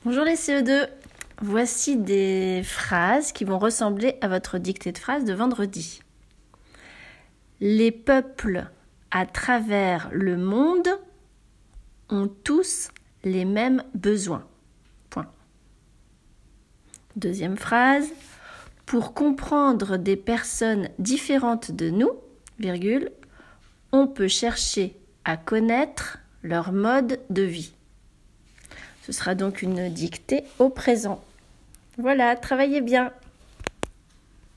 Bonjour les CE2, voici des phrases qui vont ressembler à votre dictée de phrases de vendredi. Les peuples à travers le monde ont tous les mêmes besoins. Point. Deuxième phrase. Pour comprendre des personnes différentes de nous, virgule, on peut chercher à connaître leur mode de vie. Ce sera donc une dictée au présent. Voilà, travaillez bien.